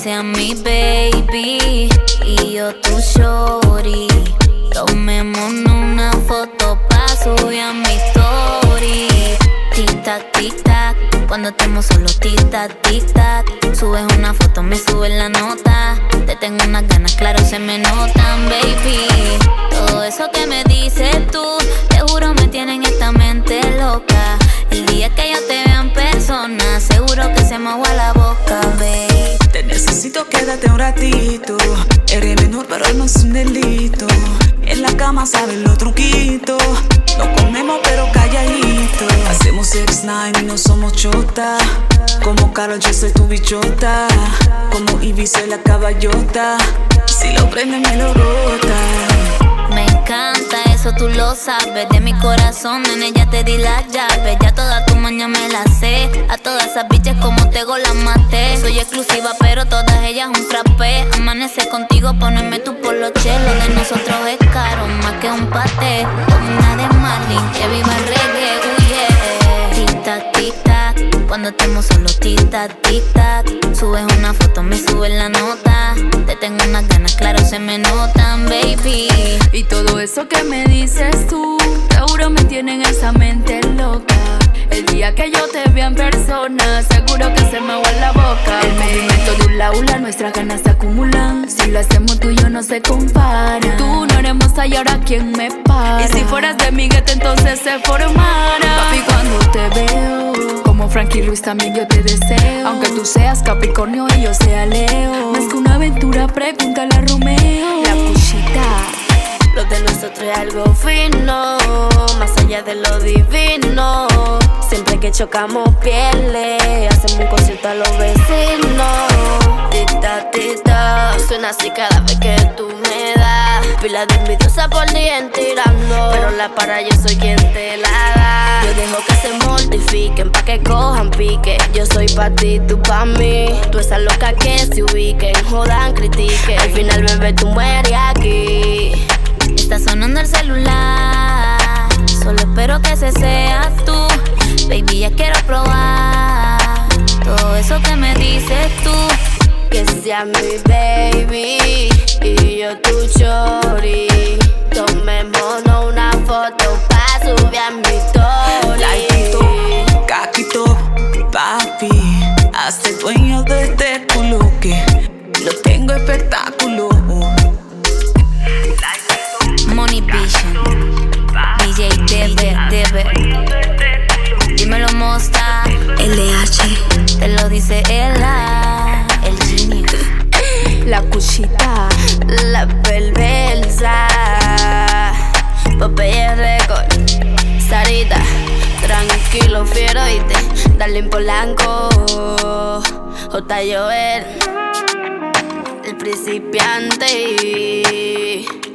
sea mi baby y yo tu shorty. Tomémonos una foto pa' subir a mi story. Tic-tac, tic-tac, cuando estemos solos, tic-tac, tic-tac. Subes una foto, me subes la nota. Te tengo unas ganas, claro, se me notan, baby. Todo eso que me dices tú, te juro me tiene en esta mente loca. El día que yo te vea en persona, seguro que se me agua la boca, baby. Te necesito, quédate un ratito. Eres menor, pero no es un delito. En la cama sabes los truquitos. No comemos, pero calladito. Hacemos sex night y no somos chota. Como Karol, yo soy tu bichota. Como Ivy, soy la caballota. Si lo prende, me lo bota. Me encanta, eso tú lo sabes. De mi corazón, nene, ya te di las llaves. Ya toda tu maña me la sé. A todas esas bichas como Tego las maté. Soy exclusiva, pero todas ellas un frappé. Amanecer contigo, ponerme tu poloche. Lo de nosotros es caro, más que un paté. Como una de Marlin, que viva el reggae, tic-tac, tic-tac, cuando estemos solos, tic-tac, tic-tac. Subes una foto, me subes la nota. Te tengo unas ganas, claro, se me notan, baby. Y todo eso que me dices tú, seguro me tiene en esa mente loca. El día que yo te vea en persona, seguro que se me agua la boca. El movimiento de hula hula, nuestras ganas se acumulan. Si lo hacemos tú y yo no se compara. Tú no eres moza y ahora quién me para. Y si fueras de mi gueto entonces se formara. Papi, cuando te veo, como Frankie Ruiz también yo te deseo. Aunque tú seas Capricornio y yo sea Leo. Más que una aventura, pregúntale a Romeo. La cuchita. Lo de nosotros es algo fino, más allá de lo divino. Siempre que chocamos pieles, hacemos un concierto a los vecinos. Tita, tita, suena así cada vez que tú me das. Pila de envidiosa por día tirando, pero la para yo soy quien te la da. Yo dejo que se mortifiquen pa' que cojan pique. Yo soy pa' ti, tú pa' mí. Tú esa loca que se ubiquen, jodan, critiquen. Al final, bebé, tú mueres aquí. Está sonando el celular, solo espero que ese seas tú. Baby, ya quiero probar todo eso que me dices tú. Que sea mi baby y yo tu shorty. Tomémonos una foto pa' subir a mi story. Laquito, caquito, papi. Hazte dueño de este culo que lo tengo espectáculo. Money Vision, DJ Debe. Dímelo, Mosta. LH, Te lo dice ella, el genius. La cuchita, la perversa. Popeye Record, Sarita. Tranquilo, fiero, oíste. Darlene Polanco, J. Joel, el principiante.